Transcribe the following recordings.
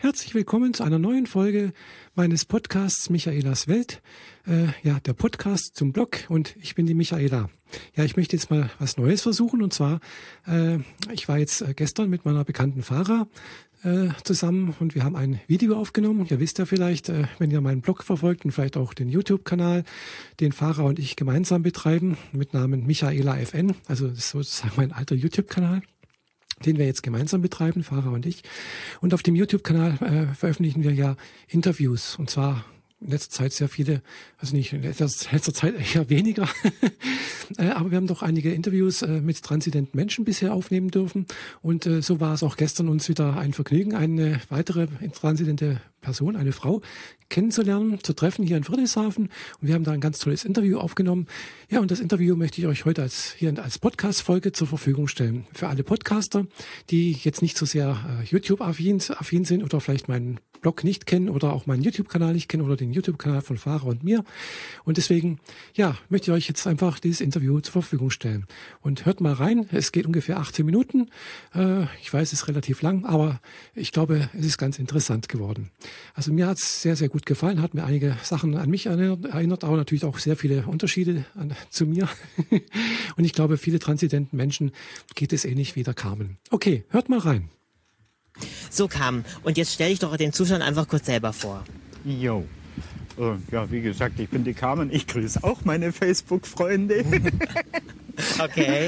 Herzlich willkommen zu einer neuen Folge meines Podcasts Michaelas Welt. Der Podcast zum Blog, und ich bin die Michaela. Ja, ich möchte jetzt mal was Neues versuchen, und zwar, ich war jetzt gestern mit meiner bekannten Farah zusammen und wir haben ein Video aufgenommen. Ihr wisst ja vielleicht, wenn ihr meinen Blog verfolgt und vielleicht auch den YouTube-Kanal, den Farah und ich gemeinsam betreiben, mit Namen Michaela FN, also das ist sozusagen mein alter YouTube-Kanal, den wir jetzt gemeinsam betreiben, Farah und ich. Und auf dem YouTube-Kanal veröffentlichen wir ja Interviews, und zwar in letzter Zeit sehr viele, also nicht in letzter Zeit eher weniger, aber wir haben doch einige Interviews mit transidenten Menschen bisher aufnehmen dürfen, und so war es auch gestern uns wieder ein Vergnügen, eine weitere transidente Person, eine Frau, kennenzulernen, zu treffen hier in Friedrichshafen, und wir haben da ein ganz tolles Interview aufgenommen. Ja, und das Interview möchte ich euch heute als Podcast-Folge zur Verfügung stellen. Für alle Podcaster, die jetzt nicht so sehr YouTube-affin sind oder vielleicht meinen Blog nicht kennen oder auch meinen YouTube-Kanal nicht kennen oder den YouTube-Kanal von Farah und mir. Und deswegen, ja, möchte ich euch jetzt einfach dieses Interview zur Verfügung stellen. Und hört mal rein, es geht ungefähr 18 Minuten. Ich weiß, es ist relativ lang, aber ich glaube, es ist ganz interessant geworden. Also mir hat es sehr, sehr gut gefallen, hat mir einige Sachen an mich erinnert, aber natürlich auch sehr viele Unterschiede zu mir. Und ich glaube, viele transidenten Menschen geht es ähnlich wie der Carmen. Okay, hört mal rein. So, Carmen, und jetzt stell dich doch den Zuschauern einfach kurz selber vor. Jo. Ja, wie gesagt, ich bin die Carmen. Ich grüße auch meine Facebook-Freunde. Okay.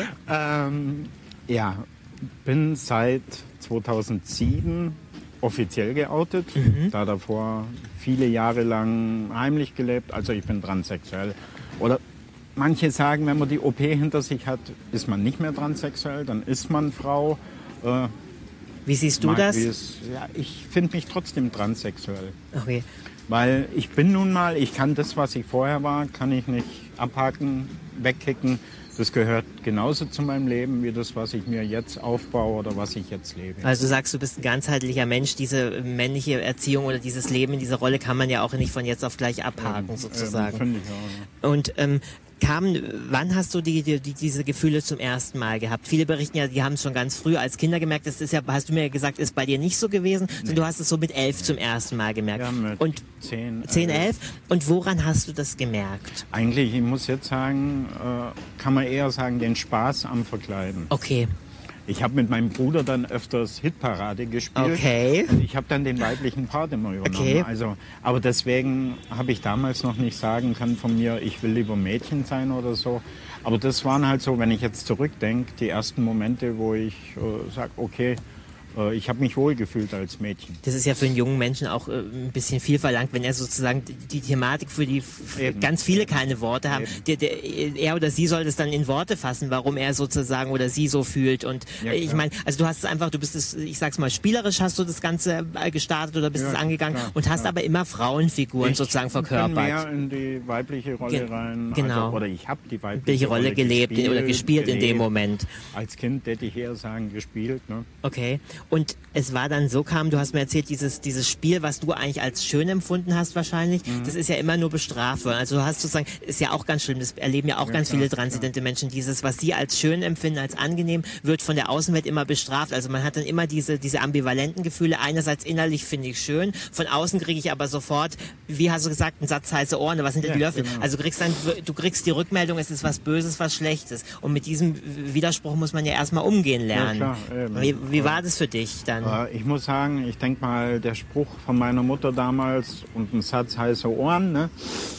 Bin seit 2007 offiziell geoutet. Da davor viele Jahre lang heimlich gelebt. Also ich bin transsexuell. Oder manche sagen, wenn man die OP hinter sich hat, ist man nicht mehr transsexuell, dann ist man Frau. Wie siehst du das? Ich finde mich trotzdem transsexuell. Okay. Weil ich bin nun mal, ich kann das, was ich vorher war, kann ich nicht abhaken, wegkicken. Das gehört genauso zu meinem Leben wie das, was ich mir jetzt aufbaue oder was ich jetzt lebe. Also du sagst, du bist ein ganzheitlicher Mensch. Diese männliche Erziehung oder dieses Leben in dieser Rolle kann man ja auch nicht von jetzt auf gleich abhaken, sozusagen. Finde ich auch. Und Carmen, wann hast du diese Gefühle zum ersten Mal gehabt? Viele berichten ja, die haben es schon ganz früh als Kinder gemerkt. Das ist ja, hast du mir gesagt, ist bei dir nicht so gewesen. Nee. Du hast es so mit 11 zum ersten Mal gemerkt. Ja, mit und 10, 11. Und woran hast du das gemerkt? Eigentlich, ich muss jetzt sagen, kann man eher sagen, den Spaß am Verkleiden. Okay. Ich habe mit meinem Bruder dann öfters Hitparade gespielt. Okay. Und ich habe dann den weiblichen Part immer übernommen. Okay. Also, aber deswegen habe ich damals noch nicht sagen können von mir, ich will lieber Mädchen sein oder so. Aber das waren halt so, wenn ich jetzt zurückdenke, die ersten Momente, wo ich sage, okay, ich habe mich wohlgefühlt als Mädchen. Das ist ja für einen jungen Menschen auch ein bisschen viel verlangt, wenn er sozusagen die Thematik, für die ganz viele keine Worte haben. Er oder sie soll das dann in Worte fassen, warum er sozusagen oder sie so fühlt. Und ja, ich meine, also du hast es einfach, du bist es, ich sag's mal, spielerisch hast du das Ganze gestartet oder bist es angegangen und hast aber immer Frauenfiguren sozusagen verkörpert. Ich bin mehr in die weibliche Rolle rein. Genau. Also, oder ich habe die weibliche Rolle gelebt oder gespielt in dem Moment. Als Kind hätte ich eher sagen, gespielt. Ne? Okay. Und es war dann so, Carmen, du hast mir erzählt, dieses Spiel, was du eigentlich als schön empfunden hast wahrscheinlich, das ist ja immer nur bestraft worden. Also du hast sozusagen, ist ja auch ganz schlimm, das erleben ja auch ganz viele transidente Menschen, dieses, was sie als schön empfinden, als angenehm, wird von der Außenwelt immer bestraft. Also man hat dann immer diese ambivalenten Gefühle. Einerseits innerlich finde ich schön, von außen kriege ich aber sofort, wie hast du gesagt, einen Satz heiße Ohren, was sind denn die Löffel? Genau. Also du kriegst die Rückmeldung, es ist was Böses, was Schlechtes. Und mit diesem Widerspruch muss man ja erstmal umgehen lernen. Ja, klar, wie war das für dich dann? Ich muss sagen, ich denke mal, der Spruch von meiner Mutter damals und ein Satz heiße Ohren, ne?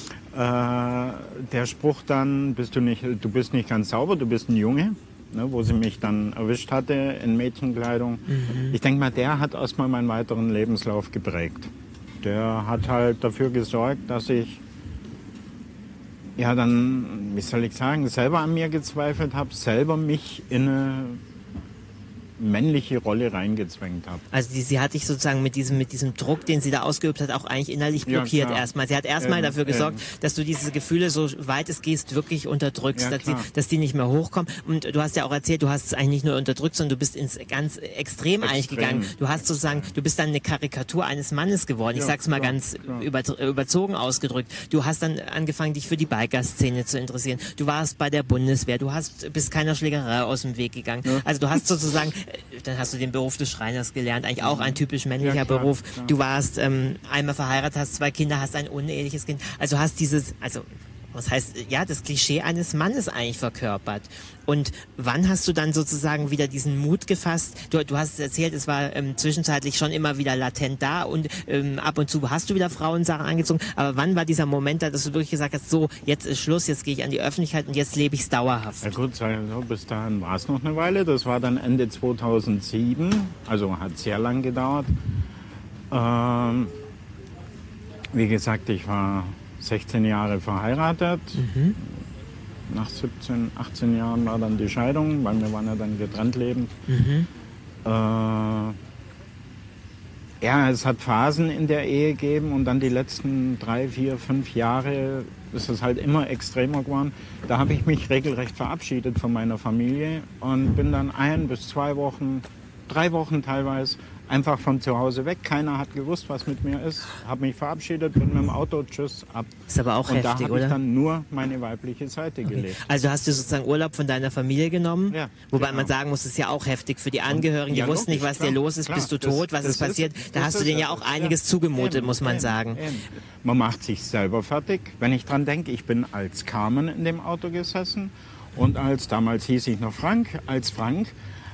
Der Spruch dann, du bist nicht ganz sauber, du bist ein Junge, ne? Wo sie mich dann erwischt hatte in Mädchenkleidung. Ich denke mal, der hat erstmal meinen weiteren Lebenslauf geprägt. Der hat halt dafür gesorgt, dass ich ja dann, wie soll ich sagen, selber an mir gezweifelt habe, selber mich in eine männliche Rolle reingezwängt habe. Also sie hat dich sozusagen mit diesem Druck, den sie da ausgeübt hat, auch eigentlich innerlich blockiert erstmal. Sie hat erstmal dafür gesorgt, dass du diese Gefühle, so weit es geht, wirklich unterdrückst, dass die nicht mehr hochkommen. Und du hast ja auch erzählt, du hast es eigentlich nicht nur unterdrückt, sondern du bist ins ganz Extrem eigentlich gegangen. Du hast sozusagen, du bist dann eine Karikatur eines Mannes geworden. Ich sag's mal ganz überzogen ausgedrückt. Du hast dann angefangen, dich für die Biker-Szene zu interessieren. Du warst bei der Bundeswehr. Bist keiner Schlägerei aus dem Weg gegangen. Also du hast sozusagen dann hast du den Beruf des Schreiners gelernt, eigentlich auch ein typisch männlicher Ja, klar, Beruf. klar. Du warst einmal verheiratet, hast 2 Kinder, hast ein uneheliches Kind. Also hast was heißt, ja, das Klischee eines Mannes eigentlich verkörpert. Und wann hast du dann sozusagen wieder diesen Mut gefasst? Du hast erzählt, es war zwischenzeitlich schon immer wieder latent da und ab und zu hast du wieder Frauensachen angezogen. Aber wann war dieser Moment da, dass du wirklich gesagt hast, so, jetzt ist Schluss, jetzt gehe ich an die Öffentlichkeit und jetzt lebe ich es dauerhaft? Ja gut, bis dahin war es noch eine Weile. Das war dann Ende 2007, also hat sehr lang gedauert. Wie gesagt, ich war 16 Jahre verheiratet. Nach 17, 18 Jahren war dann die Scheidung, weil wir waren ja dann getrennt lebend. Ja, es hat Phasen in der Ehe gegeben und dann die letzten 3, 4, 5 Jahre ist es halt immer extremer geworden. Da habe ich mich regelrecht verabschiedet von meiner Familie und bin dann 1 bis 2 Wochen, 3 Wochen teilweise einfach von zu Hause weg. Keiner hat gewusst, was mit mir ist. Habe mich verabschiedet, bin mit dem Auto, tschüss, ab. Ist aber auch und heftig, da habe oder? ich dann nur meine weibliche Seite gelebt. Also hast du sozusagen Urlaub von deiner Familie genommen? Ja, Wobei genau. man sagen muss, es ist ja auch heftig für die Angehörigen. Die Ja, wussten nicht, logisch, was dir klar, los ist, klar. bist du Das- tot, was das ist passiert. Da das hast du ist denen ja es. auch einiges zugemutet, muss man sagen. Man macht sich selber fertig. Wenn ich dran denke, ich bin als Carmen in dem Auto gesessen und damals hieß ich noch Frank, als Frank.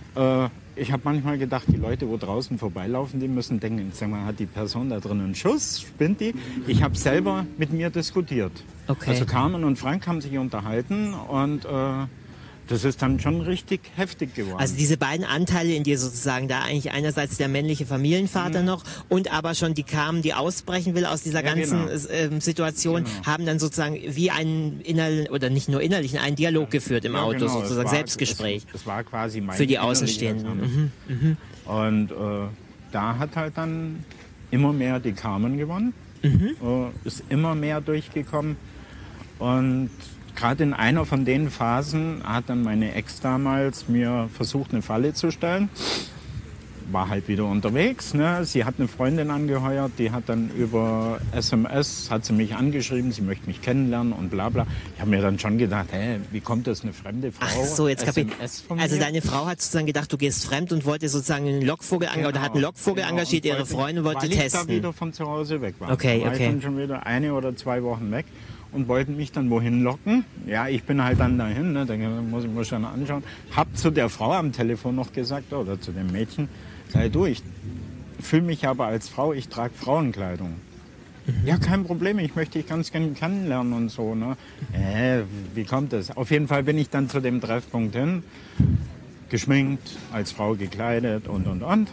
Ich habe manchmal gedacht, die Leute, wo draußen vorbeilaufen, die müssen denken, sag mal, hat die Person da drin einen Schuss, spinnt die? Ich habe selber mit mir diskutiert. Okay. Also Carmen und Frank haben sich unterhalten und das ist dann schon richtig heftig geworden. Also diese beiden Anteile in dir sozusagen, da eigentlich einerseits der männliche Familienvater noch und aber schon die Carmen, die ausbrechen will aus dieser Ja, ganzen genau. Situation, haben dann sozusagen wie einen innerlichen, oder nicht nur innerlichen, einen Dialog geführt im Ja, Auto, genau. sozusagen Selbstgespräch. Es war quasi mein Für die innerlicher Außenstehenden. Kampf. Und da hat halt dann immer mehr die Carmen gewonnen, ist immer mehr durchgekommen. Und gerade in einer von den Phasen hat dann meine Ex damals mir versucht, eine Falle zu stellen. War halt wieder unterwegs. Ne? Sie hat eine Freundin angeheuert, die hat dann über SMS, hat sie mich angeschrieben, sie möchte mich kennenlernen und bla bla. Ich habe mir dann schon gedacht, wie kommt das, eine fremde Frau? Ach so, jetzt kapiert. SMS von Also mir? deine Frau hat sozusagen gedacht, du gehst fremd und wollte sozusagen einen Lockvogel oder hat einen Lockvogel engagiert, Und ihre Freundin wollte weil ich da testen. wieder von zu Hause weg war. Okay, da war okay. ich dann schon wieder 1 oder 2 Wochen weg und wollten mich dann wohin locken. Ja, ich bin halt dann dahin, ne, da muss ich mir schon anschauen. Hab zu der Frau am Telefon noch gesagt, oder zu dem Mädchen, sei du, ich fühle mich aber als Frau, ich trage Frauenkleidung. Ja, kein Problem, ich möchte dich ganz gerne kennenlernen und so. Ne? Wie kommt das? Auf jeden Fall bin ich dann zu dem Treffpunkt hin, geschminkt, als Frau gekleidet und. Und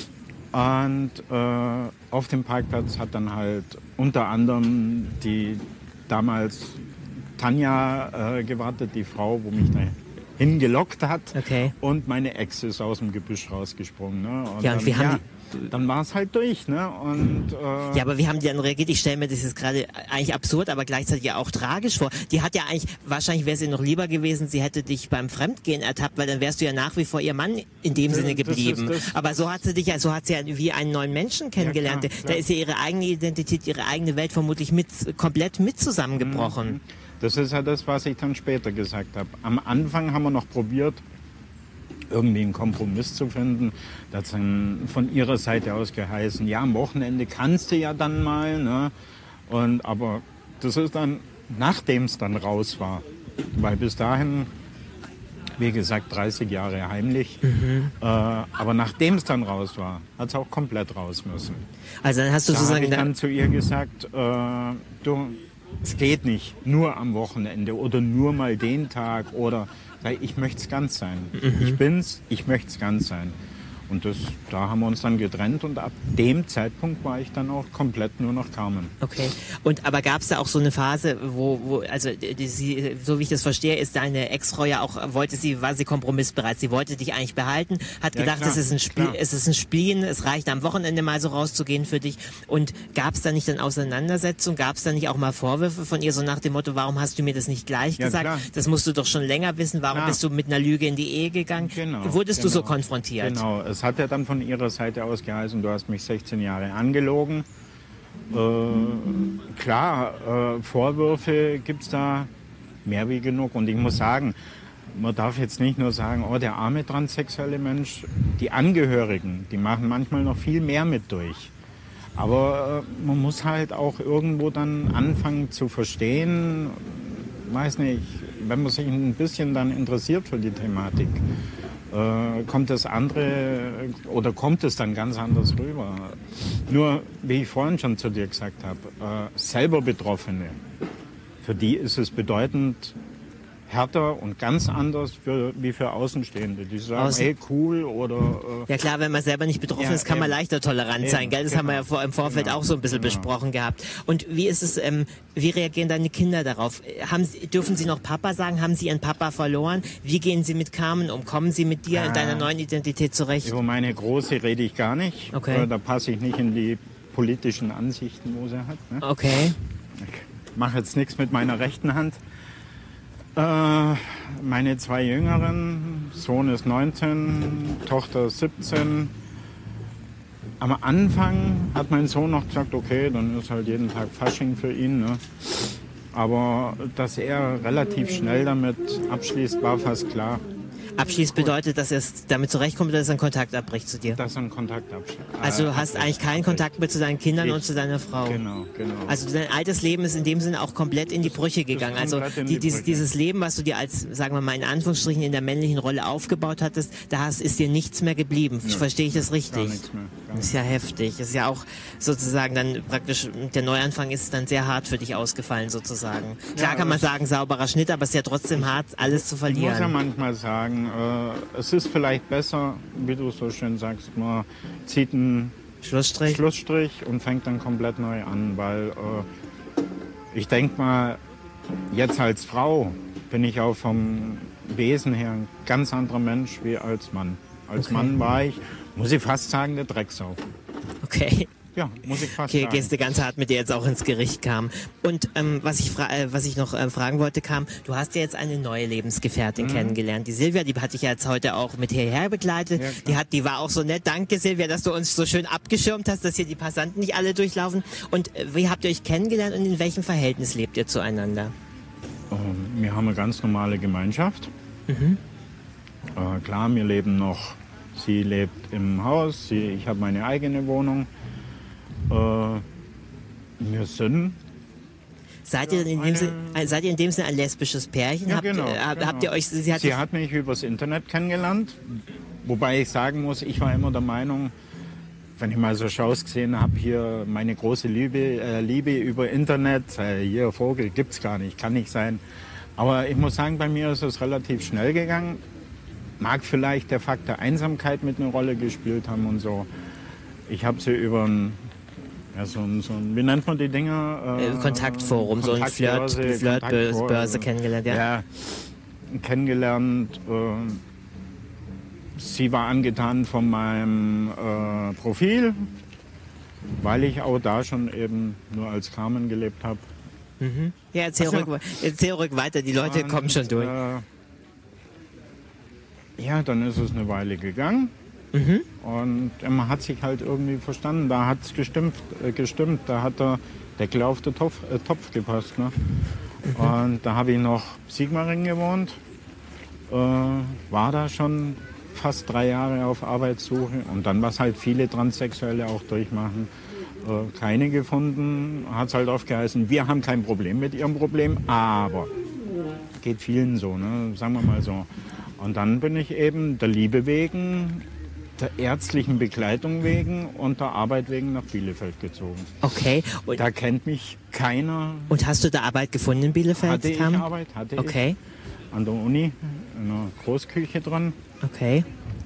auf dem Parkplatz hat dann halt unter anderem die damals Tanja gewartet, die Frau, wo mich da hingelockt hat. Okay. Und meine Ex ist aus dem Gebüsch rausgesprungen. Ne? Ja, und wie haben dann war es halt durch. Ne? Und, Ja, aber wie haben die dann reagiert? Ich stelle mir das jetzt gerade eigentlich absurd, aber gleichzeitig ja auch tragisch vor. Die hat ja eigentlich, wahrscheinlich wäre es ihr noch lieber gewesen, sie hätte dich beim Fremdgehen ertappt, weil dann wärst du ja nach wie vor ihr Mann in dem Sinne geblieben. Aber so hat sie dich ja, so hat sie ja wie einen neuen Menschen kennengelernt. Ja, klar. Da ist ja ihre eigene Identität, ihre eigene Welt vermutlich komplett mit zusammengebrochen. Das ist ja das, was ich dann später gesagt habe. Am Anfang haben wir noch probiert, irgendwie einen Kompromiss zu finden. Das hat dann von ihrer Seite aus geheißen, ja, am Wochenende kannst du ja dann mal. Ne? Aber das ist dann, nachdem es dann raus war. Weil bis dahin, wie gesagt, 30 Jahre heimlich. Aber nachdem es dann raus war, hat es auch komplett raus müssen. Also dann hast du Da habe sozusagen ich dann zu ihr gesagt, du, es geht nicht nur am Wochenende oder nur mal den Tag oder ich möchte es ganz sein. Ich bin's, ich möchte es ganz sein. Und da haben wir uns dann getrennt und ab dem Zeitpunkt war ich dann auch komplett nur noch Carmen. Okay. Aber gab es da auch so eine Phase, wo also sie, so wie ich das verstehe, ist deine Ex-Frau ja auch, war sie kompromissbereit. Sie wollte dich eigentlich behalten, hat Ja, gedacht, klar, es ist ein Spiel, klar. es ist ein Spielen, es reicht am Wochenende mal so rauszugehen für dich. Und gab es da nicht dann Auseinandersetzungen, gab es da nicht auch mal Vorwürfe von ihr, so nach dem Motto, warum hast du mir das nicht gleich Ja, gesagt? klar. Das musst du doch schon länger wissen, warum Klar. bist du mit einer Lüge in die Ehe gegangen? Wurdest du so konfrontiert? Genau, es hat ja dann von ihrer Seite aus geheißen, du hast mich 16 Jahre angelogen. Vorwürfe gibt es da mehr wie genug. Und ich muss sagen, man darf jetzt nicht nur sagen, oh, der arme transsexuelle Mensch. Die Angehörigen, die machen manchmal noch viel mehr mit durch. Aber man muss halt auch irgendwo dann anfangen zu verstehen, weiß nicht, wenn man sich ein bisschen dann interessiert für die Thematik, kommt das andere oder kommt es dann ganz anders rüber. Nur, wie ich vorhin schon zu dir gesagt habe, selber Betroffene, für die ist es bedeutend härter und ganz anders wie für Außenstehende. Die sagen, hey, cool oder... ja klar, wenn man selber nicht betroffen ist, kann man leichter tolerant sein. Gell? Das haben wir ja im Vorfeld auch so ein bisschen besprochen gehabt. Und wie ist es, wie reagieren deine Kinder darauf? Dürfen sie noch Papa sagen? Haben sie ihren Papa verloren? Wie gehen sie mit Carmen um? Kommen sie mit dir in deiner neuen Identität zurecht? Über meine Große rede ich gar nicht. Okay. Da passe ich nicht in die politischen Ansichten, wo sie hat. Ne? Okay. Ich mache jetzt nichts mit meiner rechten Hand. Meine 2 Jüngeren, Sohn ist 19, Tochter 17. Am Anfang hat mein Sohn noch gesagt, okay, dann ist halt jeden Tag Fasching für ihn. Ne? Aber dass er relativ schnell damit abschließt, war fast klar. Abschließt bedeutet, dass er damit zurechtkommt oder dass er einen Kontakt abbricht zu dir? Dass er einen Kontakt abbricht. Also du hast eigentlich keinen Kontakt mehr zu deinen Kindern und zu deiner Frau? Genau. Also dein altes Leben ist in dem Sinne auch komplett in die Brüche gegangen. Also dieses Leben, was du dir als, sagen wir mal in Anführungsstrichen, in der männlichen Rolle aufgebaut hattest, ist dir nichts mehr geblieben. Verstehe ich das richtig? Gar nichts mehr. Das ist ja heftig. Das ist ja auch sozusagen dann praktisch, der Neuanfang ist dann sehr hart für dich ausgefallen sozusagen. Klar kann man sagen, sauberer Schnitt, aber es ist ja trotzdem hart, alles zu verlieren. Ich muss ja manchmal sagen, es ist vielleicht besser, wie du so schön sagst, man zieht einen Schlussstrich und fängt dann komplett neu an, weil ich denke mal, jetzt als Frau bin ich auch vom Wesen her ein ganz anderer Mensch wie als Mann. Als Mann war ich, muss ich fast sagen, der Drecksau. Okay. Ja, muss ich fast sagen. Gehst du ganz hart mit dir jetzt auch ins Gericht kam. Und was ich noch fragen wollte, du hast ja jetzt eine neue Lebensgefährtin kennengelernt. Die Silvia, die hatte ich ja jetzt heute auch mit hierher begleitet. Ja, die war auch so nett. Danke Silvia, dass du uns so schön abgeschirmt hast, dass hier die Passanten nicht alle durchlaufen. Und wie habt ihr euch kennengelernt und in welchem Verhältnis lebt ihr zueinander? Wir haben eine ganz normale Gemeinschaft. Klar, wir leben noch. Sie lebt im Haus, ich habe meine eigene Wohnung. Wir sind... Seid ihr in dem Sinne ein lesbisches Pärchen? Ja, genau. Habt ihr euch... Sie hat mich übers Internet kennengelernt, wobei ich sagen muss, ich war immer der Meinung, wenn ich mal so Shows gesehen habe, hier meine große Liebe über Internet, hier Vogel gibt's gar nicht, kann nicht sein. Aber ich muss sagen, bei mir ist es relativ schnell gegangen. Mag vielleicht der Fakt der Einsamkeit mit einer Rolle gespielt haben und so. Ich habe sie über wie nennt man die Dinger? Kontaktforum, so ein Flirtbörse kennengelernt. Ja, kennengelernt. Sie war angetan von meinem Profil, weil ich auch da schon eben nur als Carmen gelebt habe. Ja, erzähl ruhig weiter, die Leute kommen schon durch. Ja, dann ist es eine Weile gegangen. Und man hat sich halt irgendwie verstanden. Da hat es gestimmt. Da hat der Deckel auf den Topf gepasst. Ne? Und da habe ich noch Sigmaringen gewohnt. War da schon fast 3 Jahre auf Arbeitssuche. Und dann, was halt viele Transsexuelle auch durchmachen, keine gefunden. Hat es halt aufgeheißen, wir haben kein Problem mit ihrem Problem, aber geht vielen so, ne? Sagen wir mal so. Und dann bin ich eben der Liebe wegen, der ärztlichen Begleitung wegen und der Arbeit wegen nach Bielefeld gezogen. Okay. Und da kennt mich keiner. Und hast du da Arbeit gefunden in Bielefeld? Hatte ich Arbeit, okay. Ich. An der Uni, in einer Großküche dran. Okay.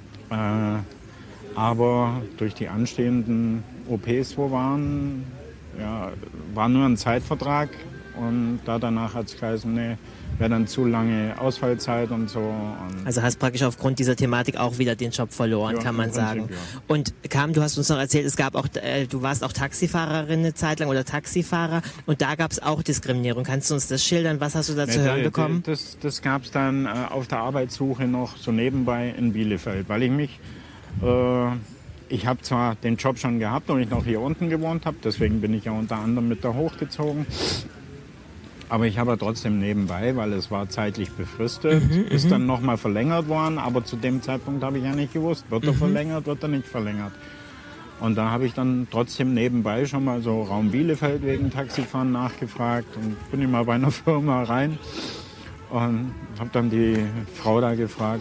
Aber durch die anstehenden OPs, wo waren, ja, war nur ein Zeitvertrag. Und danach hat es geheißen, nee, wäre dann zu lange Ausfallzeit und so. Und also hast praktisch aufgrund dieser Thematik auch wieder den Job verloren, kann man sagen. Ja. Und Carmen, du hast uns noch erzählt, es gab auch, du warst auch Taxifahrerin eine Zeit lang oder Taxifahrer und da gab es auch Diskriminierung. Kannst du uns das schildern? Was hast du da zu hören bekommen? Das gab es dann auf der Arbeitssuche noch so nebenbei in Bielefeld, weil ich mich... ich habe zwar den Job schon gehabt und ich noch hier unten gewohnt habe, deswegen bin ich ja unter anderem mit da hochgezogen. Aber ich habe ja trotzdem nebenbei, weil es war zeitlich befristet, ist dann nochmal verlängert worden. Aber zu dem Zeitpunkt habe ich ja nicht gewusst, wird er verlängert, wird er nicht verlängert. Und da habe ich dann trotzdem nebenbei schon mal so Raum Bielefeld wegen Taxifahren nachgefragt. Und bin ich mal bei einer Firma rein und habe dann die Frau da gefragt,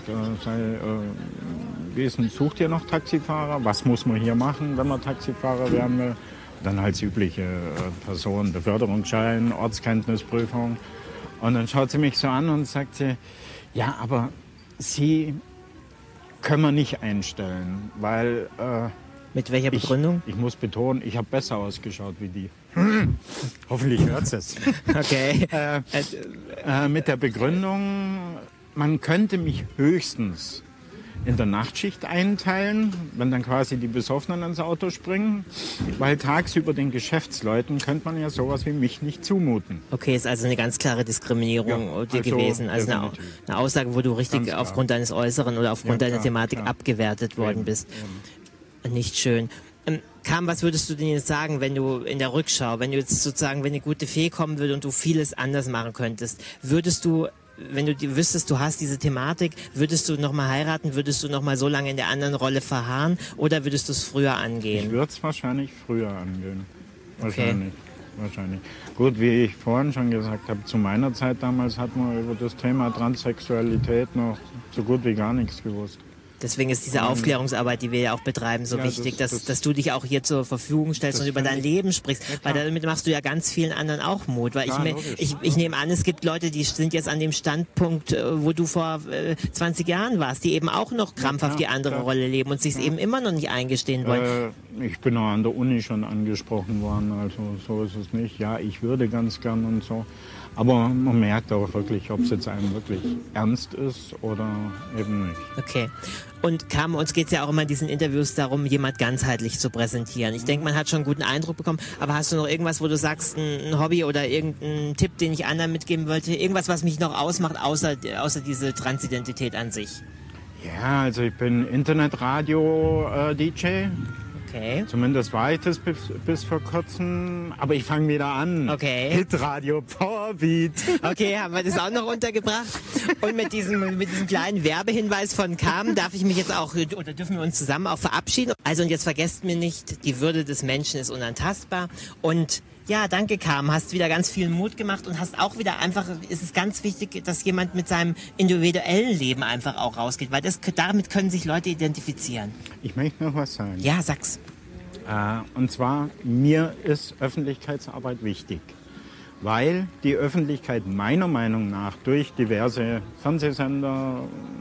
wie ist denn, sucht ihr noch Taxifahrer? Was muss man hier machen, wenn man Taxifahrer werden will? Dann halt übliche Person, Beförderungsschein, Ortskenntnisprüfung. Und dann schaut sie mich so an und sagt sie, ja, aber Sie können wir nicht einstellen, weil... Mit welcher Begründung? Ich muss betonen, ich habe besser ausgeschaut wie die. Hoffentlich hört es. Okay. Mit der Begründung, man könnte mich höchstens in der Nachtschicht einteilen, wenn dann quasi die Besoffenen ins Auto springen, weil tagsüber den Geschäftsleuten könnte man ja sowas wie mich nicht zumuten. Okay, ist also eine ganz klare Diskriminierung dir gewesen. Also eine Aussage, wo du richtig aufgrund deines Äußeren oder aufgrund deiner Thematik abgewertet worden bist. Nicht schön. Kam, was würdest du denn jetzt sagen, wenn du in der Rückschau, wenn du jetzt sozusagen, wenn eine gute Fee kommen würde und du vieles anders machen könntest, würdest du, wenn du wüsstest, du hast diese Thematik, würdest du nochmal heiraten, würdest du nochmal so lange in der anderen Rolle verharren oder würdest du es früher angehen? Ich würde es wahrscheinlich früher angehen. Okay. Wahrscheinlich. Gut, wie ich vorhin schon gesagt habe, zu meiner Zeit damals hat man über das Thema Transsexualität noch so gut wie gar nichts gewusst. Deswegen ist diese Aufklärungsarbeit, die wir ja auch betreiben, so wichtig, dass du dich auch hier zur Verfügung stellst und über dein Leben sprichst. Weil damit machst du ja ganz vielen anderen auch Mut. Weil ich nehme an, es gibt Leute, die sind jetzt an dem Standpunkt, wo du vor 20 Jahren warst, die eben auch noch krampfhaft die andere Rolle leben und sich es eben immer noch nicht eingestehen wollen. Ich bin auch an der Uni schon angesprochen worden, also so ist es nicht. Ja, ich würde ganz gern und so. Aber man merkt auch wirklich, ob es jetzt einem wirklich ernst ist oder eben nicht. Okay. Und uns geht es ja auch immer in diesen Interviews darum, jemand ganzheitlich zu präsentieren. Ich denke, man hat schon einen guten Eindruck bekommen. Aber hast du noch irgendwas, wo du sagst, ein Hobby oder irgendeinen Tipp, den ich anderen mitgeben wollte? Irgendwas, was mich noch ausmacht, außer diese Transidentität an sich? Ja, also ich bin Internetradio-DJ. Okay. Zumindest war ich das bis vor kurzem, aber ich fange wieder an. Okay. Hitradio Powerbeat. Okay, haben wir das auch noch untergebracht. Und mit diesem kleinen Werbehinweis von Carmen darf ich mich jetzt auch, oder dürfen wir uns zusammen auch verabschieden. Also und jetzt vergesst mir nicht, die Würde des Menschen ist unantastbar. Und ja, danke Carmen, hast wieder ganz viel Mut gemacht und hast auch wieder einfach, es ist ganz wichtig, dass jemand mit seinem individuellen Leben einfach auch rausgeht, weil damit können sich Leute identifizieren. Ich möchte noch was sagen. Ja, sag's. Und zwar, mir ist Öffentlichkeitsarbeit wichtig, weil die Öffentlichkeit meiner Meinung nach durch diverse Fernsehsender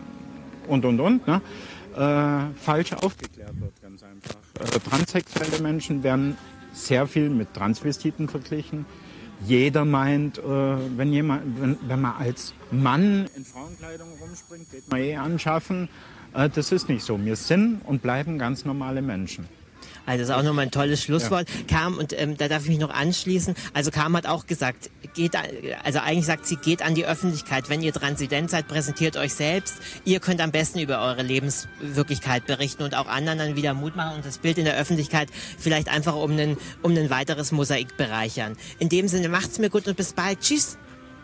falsch aufgeklärt wird, ganz einfach. Transsexuelle Menschen werden sehr viel mit Transvestiten verglichen. Jeder meint, wenn man als Mann in Frauenkleidung rumspringt, geht man anschaffen. Das ist nicht so. Wir sind und bleiben ganz normale Menschen. Also das ist auch nochmal ein tolles Schlusswort. Ja. Carmen, und da darf ich mich noch anschließen. Also Carmen hat auch gesagt, eigentlich sagt sie, geht an die Öffentlichkeit. Wenn ihr transident seid, präsentiert euch selbst. Ihr könnt am besten über eure Lebenswirklichkeit berichten und auch anderen dann wieder Mut machen und das Bild in der Öffentlichkeit vielleicht einfach um ein weiteres Mosaik bereichern. In dem Sinne, macht's mir gut und bis bald. Tschüss.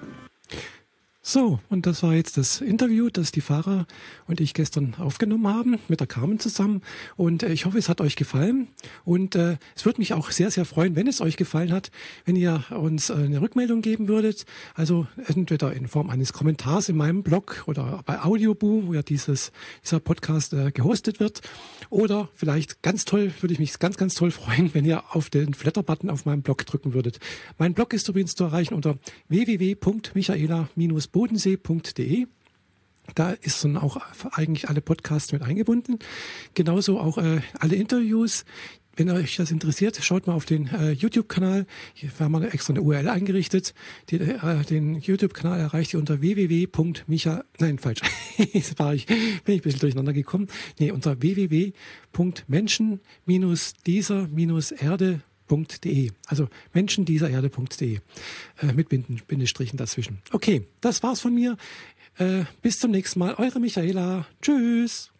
So, und das war jetzt das Interview, das die Fahrer und ich gestern aufgenommen haben mit der Carmen zusammen. Und ich hoffe, es hat euch gefallen. Und es würde mich auch sehr, sehr freuen, wenn es euch gefallen hat, wenn ihr uns eine Rückmeldung geben würdet. Also entweder in Form eines Kommentars in meinem Blog oder bei Audioboo, wo ja dieser Podcast gehostet wird. Oder vielleicht ganz toll, würde ich mich ganz, ganz toll freuen, wenn ihr auf den Flatter-Button auf meinem Blog drücken würdet. Mein Blog ist übrigens zu erreichen unter www.michaela-bodensee.de. Da ist dann auch eigentlich alle Podcasts mit eingebunden. Genauso auch alle Interviews. Wenn euch das interessiert, schaut mal auf den YouTube-Kanal. Hier haben wir extra eine URL eingerichtet. Den YouTube-Kanal erreicht ihr unter bin ich ein bisschen durcheinander gekommen. Unter www.menschen-dieser-erde.de. Also menschendiesererde.de. Mit Bindestrichen dazwischen. Okay, das war's von mir. Bis zum nächsten Mal. Eure Michaela. Tschüss.